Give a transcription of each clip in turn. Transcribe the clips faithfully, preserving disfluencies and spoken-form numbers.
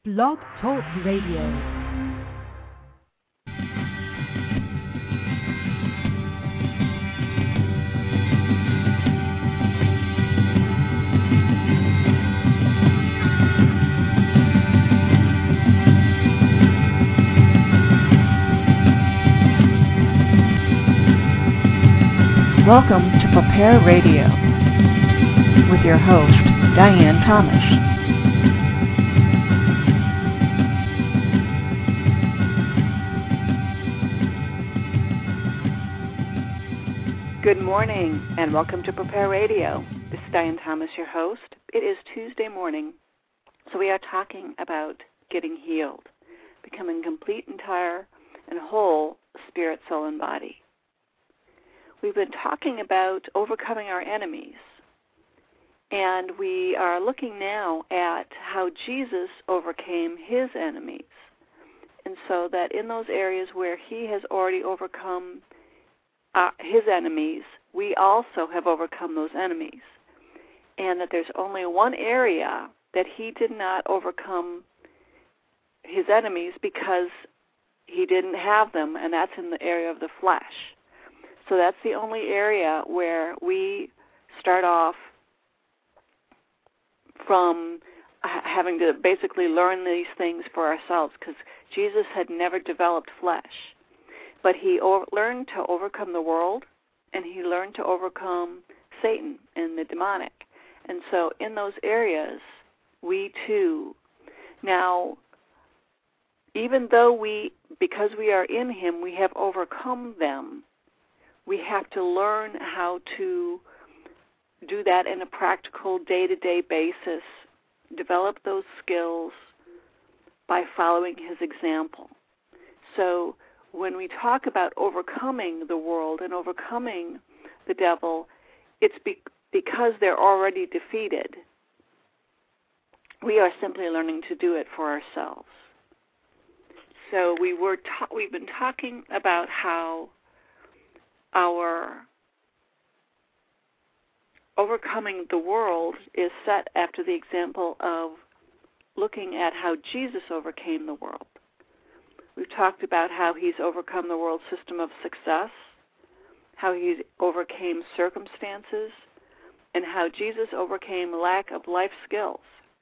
Blog Talk Radio. Welcome to Prepare Radio with your host, Diane Thomas. Good morning and welcome to Prepare Radio. This is Diane Thomas, your host. It is Tuesday morning, so we are talking about getting healed, becoming complete, entire, and whole spirit, soul, and body. We've been talking about overcoming our enemies, and we are looking now at how Jesus overcame his enemies, and so that in those areas where he has already overcome uh, his enemies, we also have overcome those enemies, and that there's only one area that he did not overcome his enemies because he didn't have them, and that's in the area of the flesh. So that's the only area where we start off from having to basically learn these things for ourselves, because Jesus had never developed flesh. But he over- learned to overcome the world, and he learned to overcome Satan and the demonic. And so in those areas, we too, now, even though we, because we are in him, we have overcome them, we have to learn how to do that in a practical, day-to-day basis, develop those skills by following his example. So when we talk about overcoming the world and overcoming the devil, it's be- because they're already defeated. We are simply learning to do it for ourselves. So we were ta- we've been talking about how our overcoming the world is set after the example of looking at how Jesus overcame the world. We've talked about how he's overcome the world system of success, how he overcame circumstances, and how Jesus overcame lack of life skills.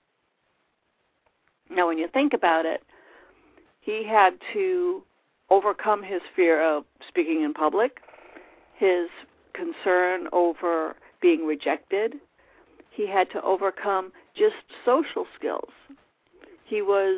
Now, when you think about it, he had to overcome his fear of speaking in public, his concern over being rejected. He had to overcome just social skills. He was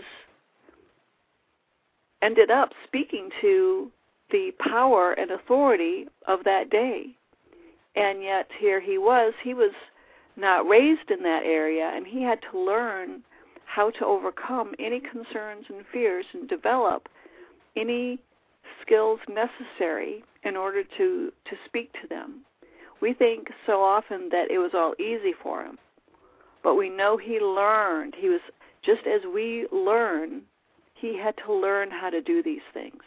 ended up speaking to the power and authority of that day. And yet here he was, he was not raised in that area, and he had to learn how to overcome any concerns and fears and develop any skills necessary in order to, to speak to them. We think so often that it was all easy for him, but we know he learned. He was, just as we learn, he had to learn how to do these things.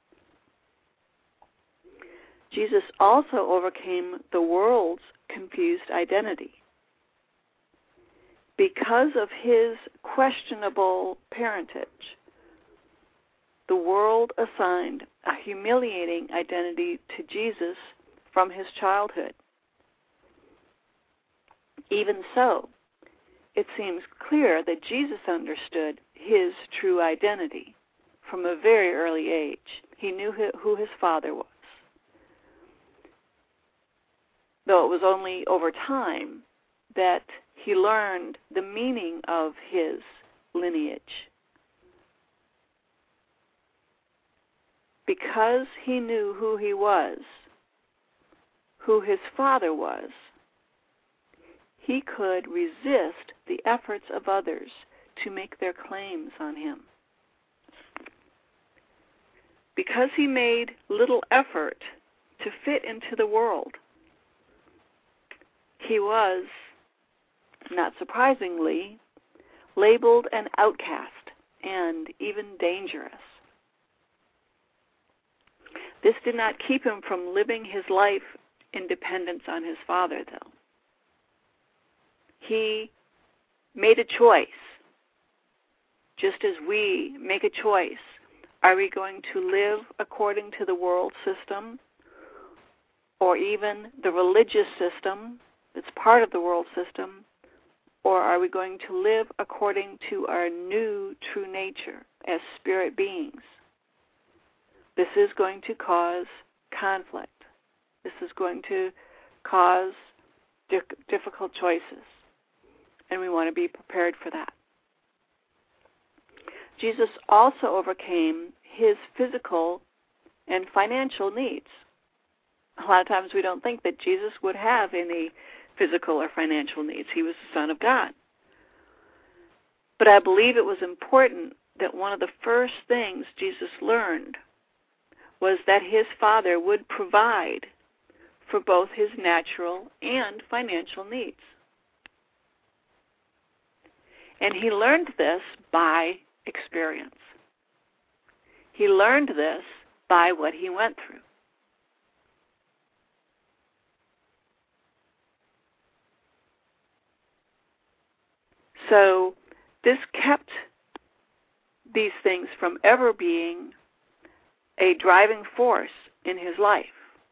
Jesus also overcame the world's confused identity. Because of his questionable parentage, the world assigned a humiliating identity to Jesus from his childhood. Even so, it seems clear that Jesus understood his true identity from a very early age. He knew who his father was, though it was only over time that he learned the meaning of his lineage. Because he knew who he was, who his father was, he could resist the efforts of others to make their claims on him. Because he made little effort to fit into the world, he was, not surprisingly, labeled an outcast and even dangerous. This did not keep him from living his life in dependence on his father, though. He made a choice just as we make a choice, are we going to live according to the world system or even the religious system that's part of the world system, or are we going to live according to our new true nature as spirit beings? This is going to cause conflict. This is going to cause di- difficult choices, and we want to be prepared for that. Jesus also overcame his physical and financial needs. A lot of times we don't think that Jesus would have any physical or financial needs. He was the Son of God. But I believe it was important that one of the first things Jesus learned was that his Father would provide for both his natural and financial needs. And he learned this by experience. He learned this by what he went through. So this kept these things from ever being a driving force in his life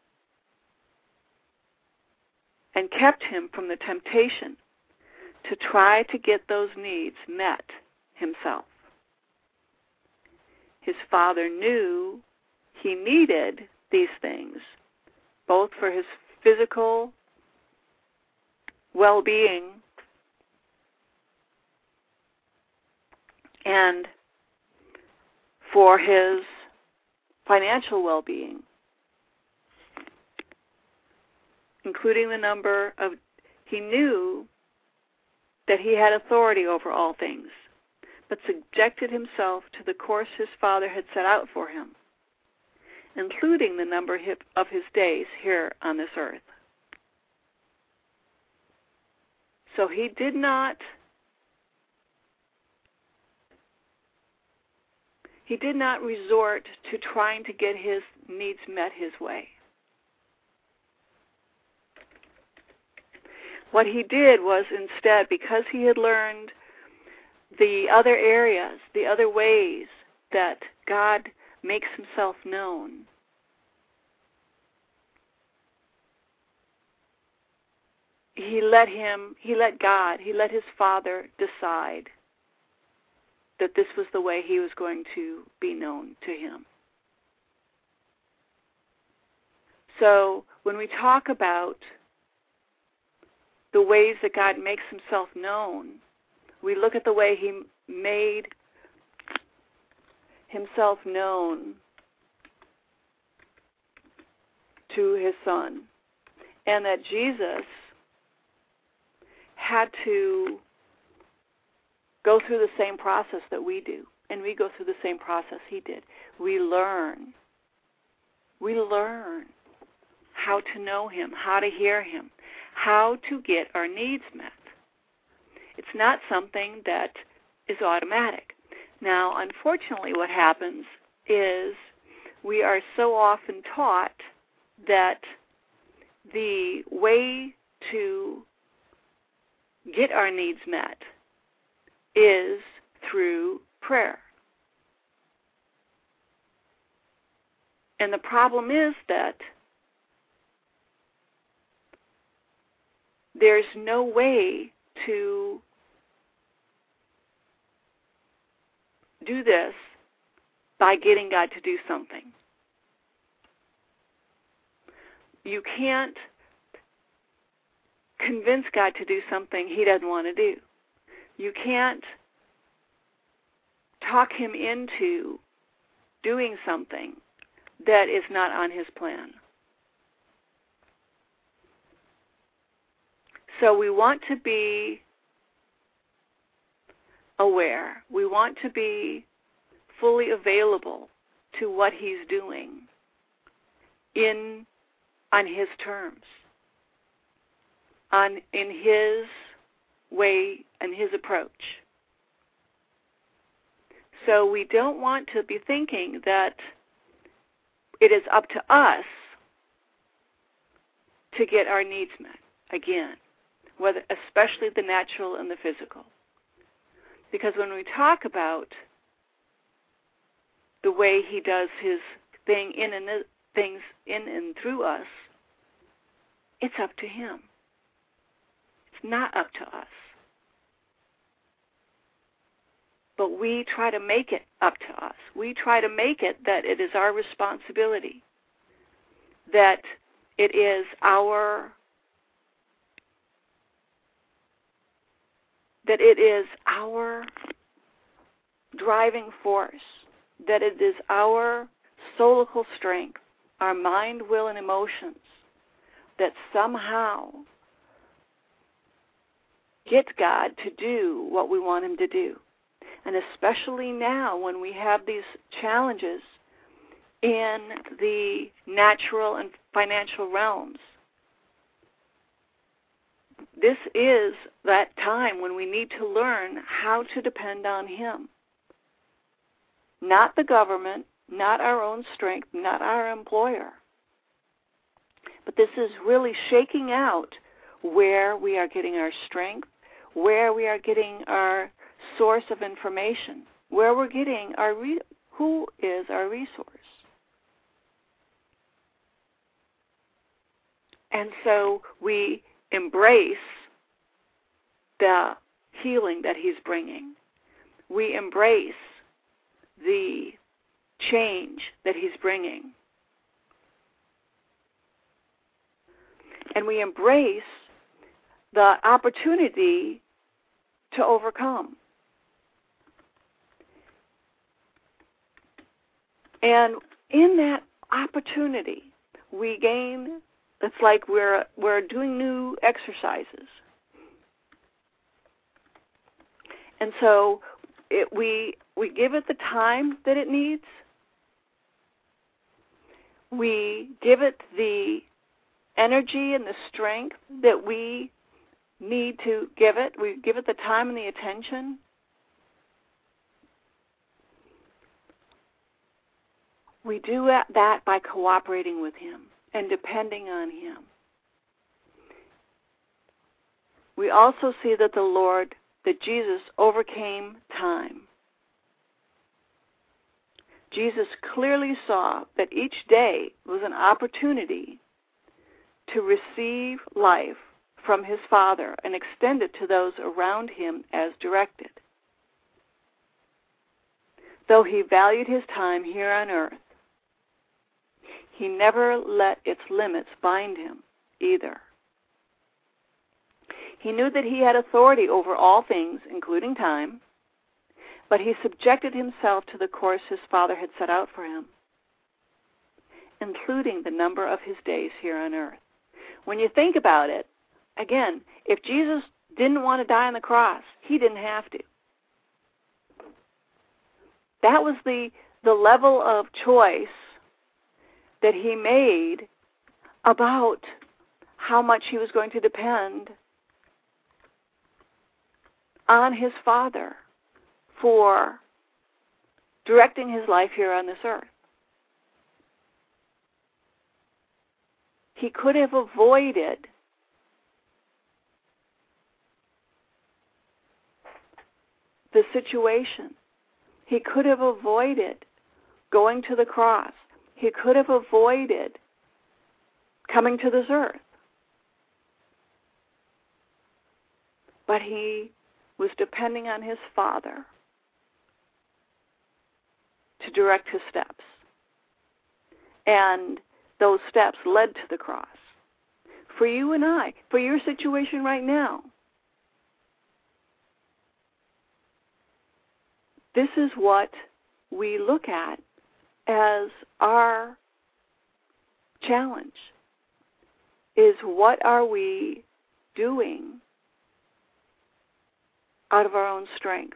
and kept him from the temptation to try to get those needs met himself. His Father knew he needed these things, both for his physical well-being and for his financial well-being, including the number of, he knew that he had authority over all things, but subjected himself to the course his Father had set out for him, including the number of his days here on this earth. So he did not He did not resort to trying to get his needs met his way. What he did was instead, because he had learned the other areas, the other ways that God makes himself known, he let him, he let God, he let his Father decide that this was the way he was going to be known to him. So when we talk about the ways that God makes himself known, we look at the way he made himself known to his Son, and that Jesus had to go through the same process that we do, and we go through the same process he did. We learn. We learn how to know him, how to hear him, how to get our needs met. It's not something that is automatic. Now, unfortunately, what happens is we are so often taught that the way to get our needs met is through prayer. And the problem is that there's no way to do this by getting God to do something. You can't convince God to do something he doesn't want to do. You can't talk him into doing something that is not on his plan. So we want to be aware. We want to be fully available to what he's doing in on his terms, on in his way and his approach. So we don't want to be thinking that it is up to us to get our needs met, again, whether especially the natural and the physical. Because when we talk about the way he does his thing in and things in and through us, it's up to him. It's not up to us. But we try to make it up to us. We try to make it that it is our responsibility, that it is our, that it is our driving force, that it is our solical strength, our mind, will, and emotions that somehow get God to do what we want him to do. And especially now when we have these challenges in the natural and financial realms, this is that time when we need to learn how to depend on him. Not the government, not our own strength, not our employer. But this is really shaking out where we are getting our strength, where we are getting our source of information, where we're getting our, re- who is our resource. And so we embrace the healing that he's bringing. We embrace the change that he's bringing. And we embrace the opportunity to overcome. And in that opportunity, we gain, it's like we're we're doing new exercises. And so it, we we give it the time that it needs. We give it the energy and the strength that we need to give it. We give it the time and the attention. We do that by cooperating with him and depending on him. We also see that the Lord, that Jesus overcame time. Jesus clearly saw that each day was an opportunity to receive life from his Father and extend it to those around him as directed. Though he valued his time here on earth, he never let its limits bind him either. He knew that he had authority over all things, including time, but he subjected himself to the course his Father had set out for him, including the number of his days here on earth. When you think about it, again, if Jesus didn't want to die on the cross, he didn't have to. That was the, the level of choice that he made about how much he was going to depend on his Father for directing his life here on this earth. He could have avoided the situation. He could have avoided going to the cross. He could have avoided coming to this earth. But he was depending on his Father to direct his steps. And those steps led to the cross. For you and I, for your situation right now, this is what we look at as our challenge, is what are we doing out of our own strength?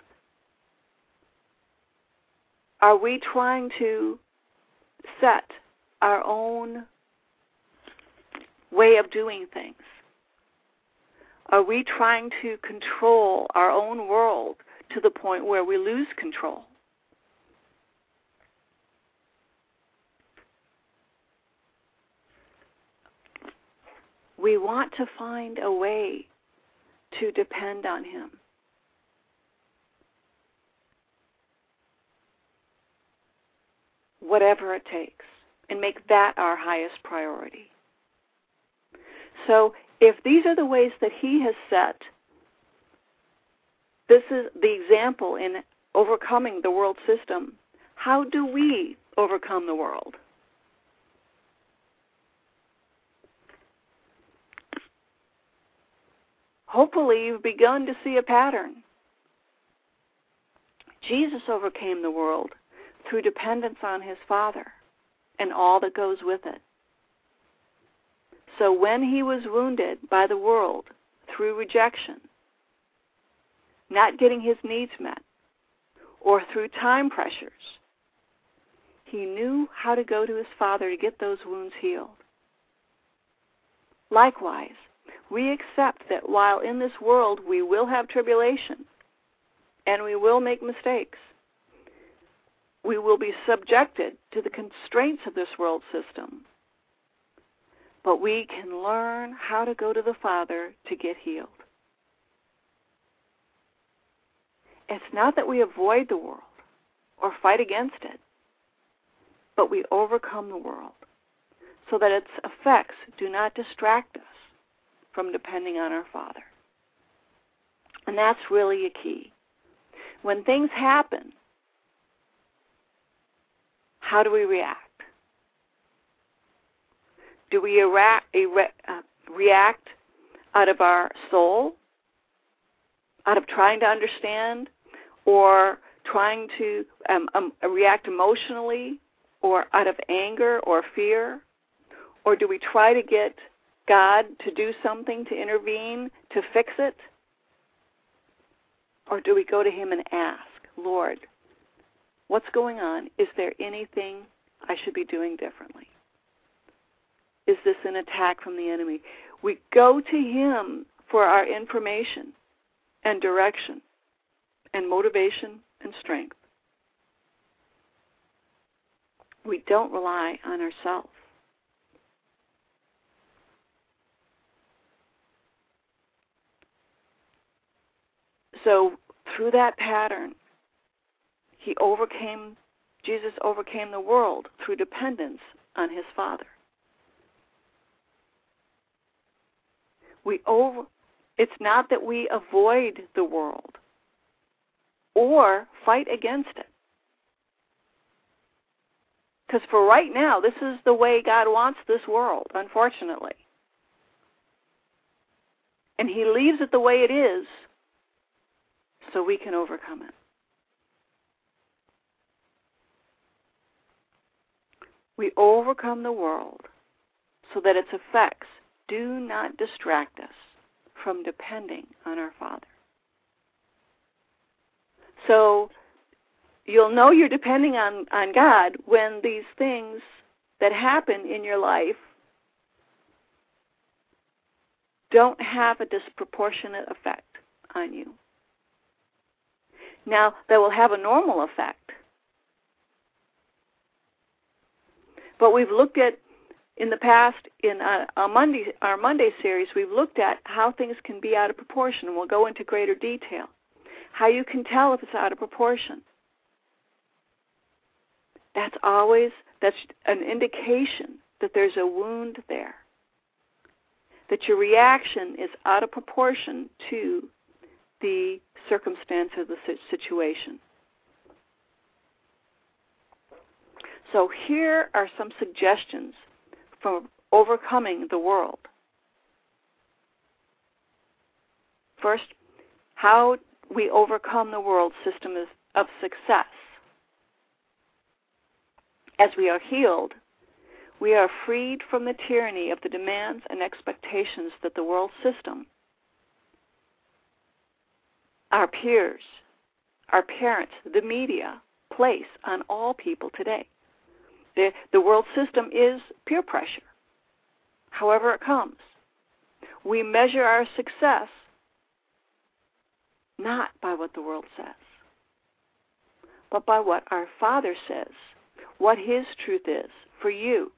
Are we trying to set our own way of doing things? Are we trying to control our own world to the point where we lose control? We want to find a way to depend on him. whatever it takes, and make that our highest priority. So if these are the ways that he has set, this is the example in overcoming the world system, how do we overcome the world? Hopefully you've begun to see a pattern. Jesus overcame the world through dependence on his Father and all that goes with it. So when he was wounded by the world through rejection, not getting his needs met, or through time pressures, he knew how to go to his Father to get those wounds healed. Likewise, we accept that while in this world we will have tribulation and we will make mistakes, we will be subjected to the constraints of this world system, but we can learn how to go to the Father to get healed. It's not that we avoid the world or fight against it, but we overcome the world so that its effects do not distract us from depending on our Father. And that's really a key. When things happen, how do we react? Do we ira- ira- uh, react out of our soul, out of trying to understand, or trying to um, um, react emotionally, or out of anger or fear? Or do we try to get God to do something, to intervene, to fix it? Or do we go to him and ask, Lord, what's going on? Is there anything I should be doing differently? Is this an attack from the enemy? We go to him for our information and direction and motivation and strength. We don't rely on ourselves. So through that pattern, he overcame, Jesus overcame the world through dependence on his Father. We over, it's not that we avoid the world or fight against it. Because for right now, this is the way God wants this world, unfortunately. And he leaves it the way it is so we can overcome it. We overcome the world so that its effects do not distract us from depending on our Father. So you'll know you're depending on, on God when these things that happen in your life don't have a disproportionate effect on you. Now, they will have a normal effect. But we've looked at, in the past, in our Monday, our Monday series, we've looked at how things can be out of proportion. We'll go into greater detail. How you can tell if it's out of proportion. That's always, that's an indication that there's a wound there. That your reaction is out of proportion to the circumstance of the situation. So here are some suggestions for overcoming the world. First, how we overcome the world system of success. As we are healed, we are freed from the tyranny of the demands and expectations that the world system, our peers, our parents, the media, place on all people today. The, the world system is peer pressure, however it comes. We measure our success not by what the world says, but by what our Father says, what his truth is for you.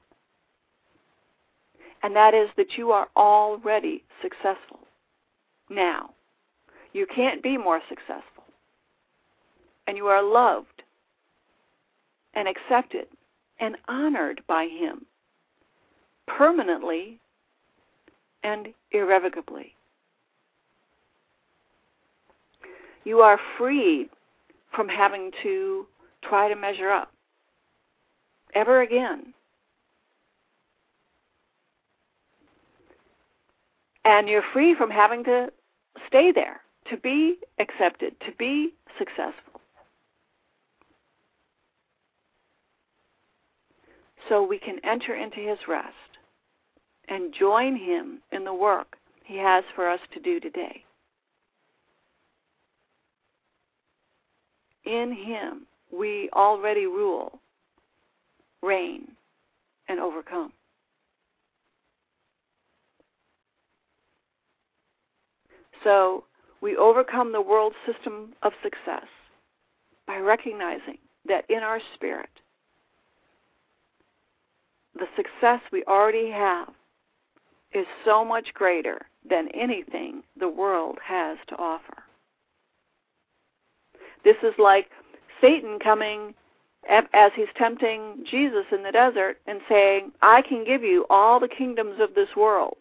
And that is that you are already successful now. You can't be more successful. And you are loved and accepted and honored by Him permanently and irrevocably. You are freed from having to try to measure up ever again. And you're free from having to stay there, to be accepted, to be successful. So we can enter into His rest and join Him in the work He has for us to do today. In Him, we already rule, reign, and overcome. So we overcome the world system of success by recognizing that in our spirit, the success we already have is so much greater than anything the world has to offer. This is like Satan coming as he's tempting Jesus in the desert and saying, I can give you all the kingdoms of this world.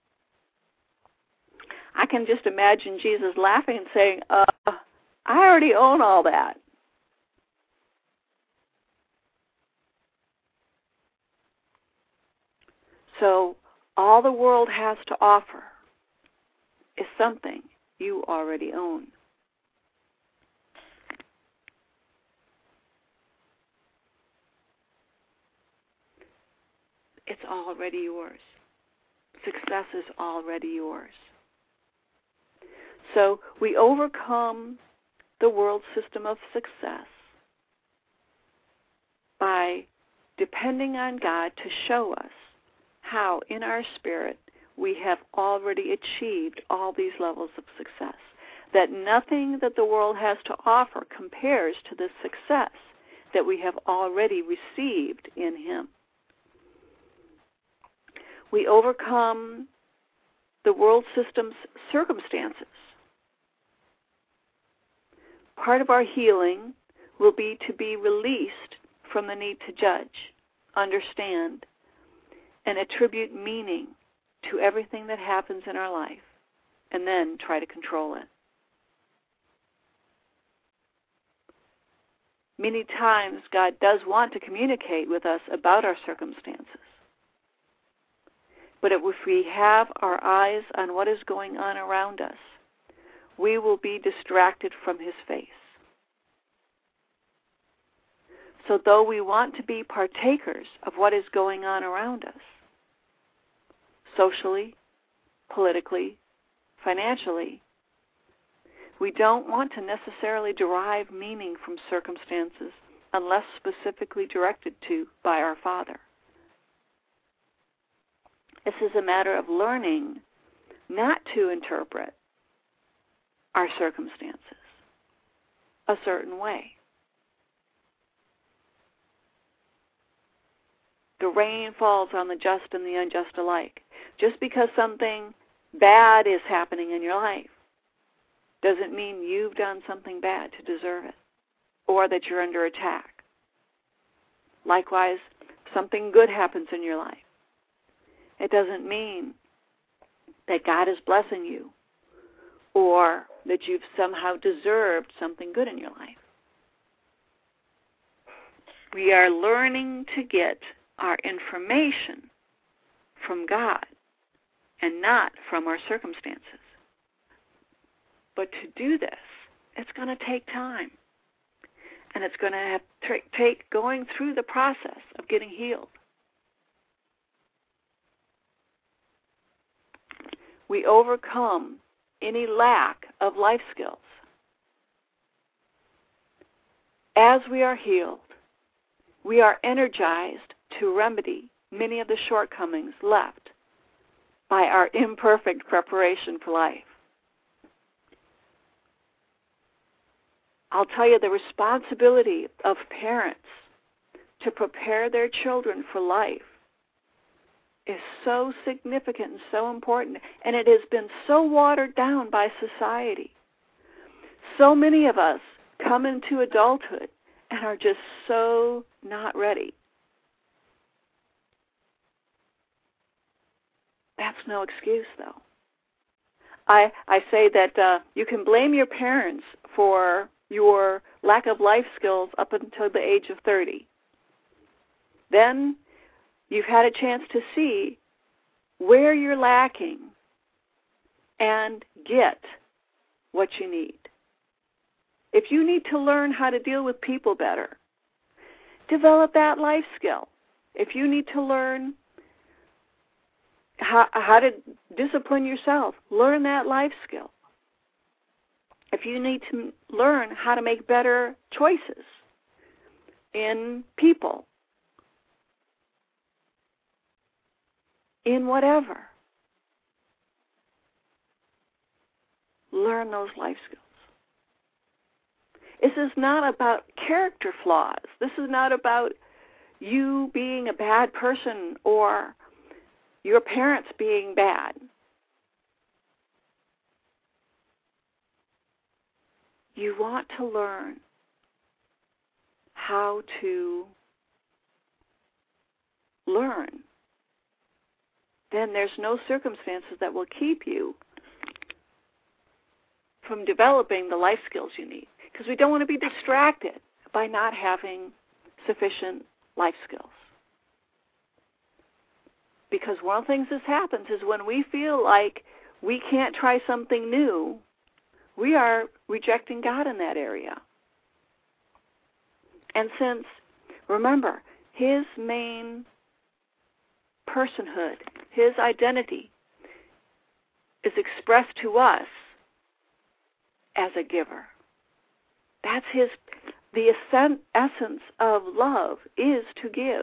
I can just imagine Jesus laughing and saying, uh, I already own all that. So all the world has to offer is something you already own. It's already yours. Success is already yours. So we overcome the world system of success by depending on God to show us how in our spirit we have already achieved all these levels of success. That nothing that the world has to offer compares to the success that we have already received in Him. We overcome the world system's circumstances. Part of our healing will be to be released from the need to judge, understand, and attribute meaning to everything that happens in our life, and then try to control it. Many times God does want to communicate with us about our circumstances. But if we have our eyes on what is going on around us, we will be distracted from His face. So though we want to be partakers of what is going on around us, socially, politically, financially, we don't want to necessarily derive meaning from circumstances unless specifically directed to by our Father. This is a matter of learning not to interpret our circumstances a certain way. The rain falls on the just and the unjust alike. Just because something bad is happening in your life doesn't mean you've done something bad to deserve it or that you're under attack. Likewise, something good happens in your life. It doesn't mean that God is blessing you or that you've somehow deserved something good in your life. We are learning to get our information from God and not from our circumstances. But to do this, it's going to take time. And it's going to have to take going through the process of getting healed. We overcome any lack of life skills. As we are healed, we are energized to remedy many of the shortcomings left by our imperfect preparation for life. I'll tell you, the responsibility of parents to prepare their children for life is so significant and so important, and it has been so watered down by society. So many of us come into adulthood and are just so not ready That's no excuse, though. I I say that uh, you can blame your parents for your lack of life skills up until the age of thirty. Then you've had a chance to see where you're lacking and get what you need. If you need to learn how to deal with people better, develop that life skill. If you need to learn how, how to discipline yourself, learn that life skill. If you need to learn how to make better choices in people, in whatever, learn those life skills. This is not about character flaws. This is not about you being a bad person or your parents being bad. You want to learn how to learn. Then there's no circumstances that will keep you from developing the life skills you need. Because we don't want to be distracted by not having sufficient life skills. Because one of the things that happens is when we feel like we can't try something new, we are rejecting God in that area. And since, remember, His main personhood, His identity, is expressed to us as a giver. That's His, the essence of love is to give.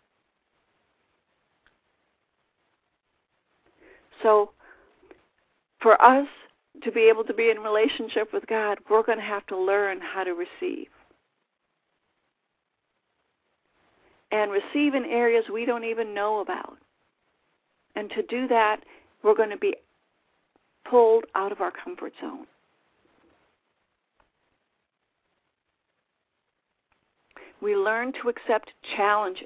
So for us to be able to be in relationship with God, we're going to have to learn how to receive. And receive in areas we don't even know about. And to do that, we're going to be pulled out of our comfort zone. We learn to accept challenges,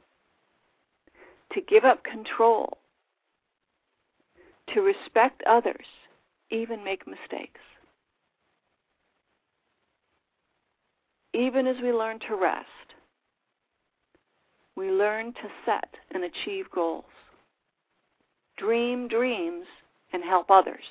to give up control, to respect others, even make mistakes. Even as we learn to rest, we learn to set and achieve goals, dream dreams, and help others.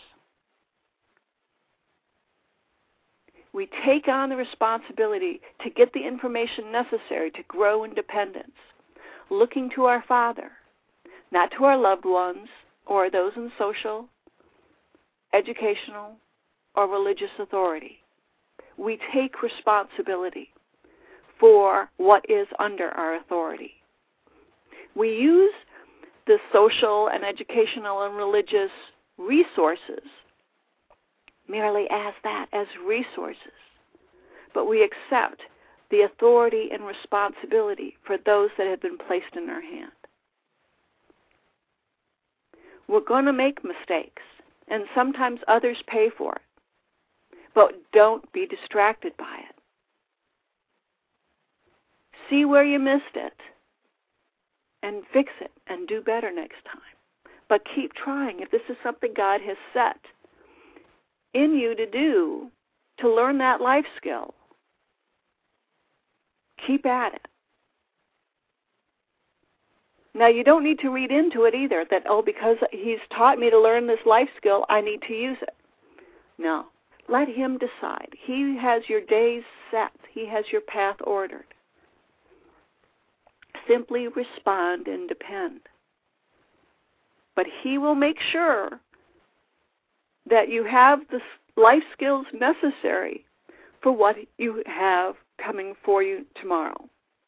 We take on the responsibility to get the information necessary to grow independence, looking to our Father, not to our loved ones or those in social, educational, or religious authority. We take responsibility for what is under our authority. We use the social and educational and religious resources merely as that, as resources. But we accept the authority and responsibility for those that have been placed in our hand. We're going to make mistakes, and sometimes others pay for it. But don't be distracted by it. See where you missed it and fix it and do better next time. But keep trying. If this is something God has set in you to do, to learn that life skill, keep at it. Now, you don't need to read into it either, that, oh, because He's taught me to learn this life skill, I need to use it. No. Let Him decide. He has your days set. He has your path ordered. Simply respond and depend. But He will make sure that you have the life skills necessary for what you have coming for you tomorrow.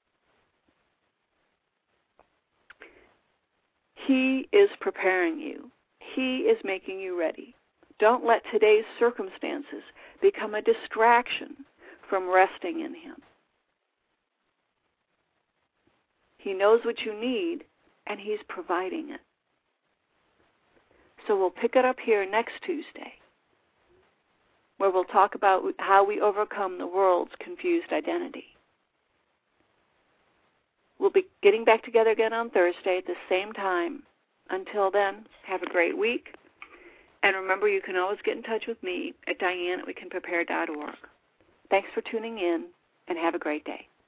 He is preparing you. He is making you ready. Don't let today's circumstances become a distraction from resting in Him. He knows what you need, and He's providing it. So we'll pick it up here next Tuesday, where we'll talk about how we overcome the world's confused identity. We'll be getting back together again on Thursday at the same time Until then, have a great week. And remember, you can always get in touch with me at Diane at we can prepare dot org. Thanks for tuning in, and have a great day.